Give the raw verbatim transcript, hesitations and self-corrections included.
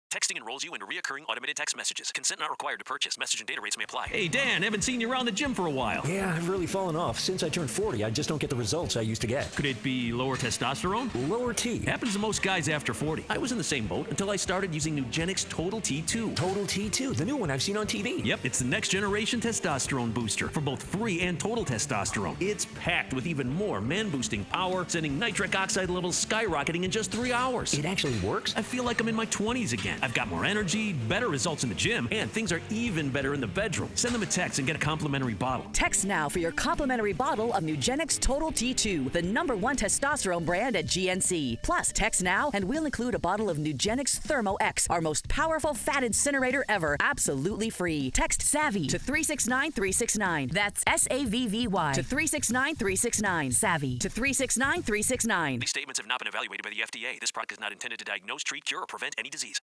Texting enrolls you in reoccurring automated text messages. Consent not required to purchase. Message and data rates may apply. Hey, Dan, haven't seen you around the gym for a while. Yeah, I've really fallen off. Since I turned forty, I just don't get the results I used to get. Could it be lower testosterone? Lower T. Happens to most guys after forty. I was in the same boat until I started using Nugenix Total T two. Total T two, the new one I've seen on T V. Yep, it's the next generation testosterone booster for both free and total testosterone. It's packed with even more man-boosting power, sending nitric oxide levels skyrocketing in just three hours. It actually works? I feel like I'm in my twenties again. I've got more energy, better results in the gym, and things are even better in the bedroom. Send them a text and get a complimentary bottle. Text now for your complimentary bottle of Nugenix Total T two, the number one testosterone brand at G N C. Plus, text now and we'll include a bottle of Nugenix Thermo X, our most powerful fat incinerator ever, absolutely free. Text SAVVY to three six nine three six nine. That's S A V V Y to three six nine three six nine. SAVVY to three six nine three six nine. These statements have not been evaluated by the F D A. This product is not intended to diagnose, treat, cure, or prevent any disease.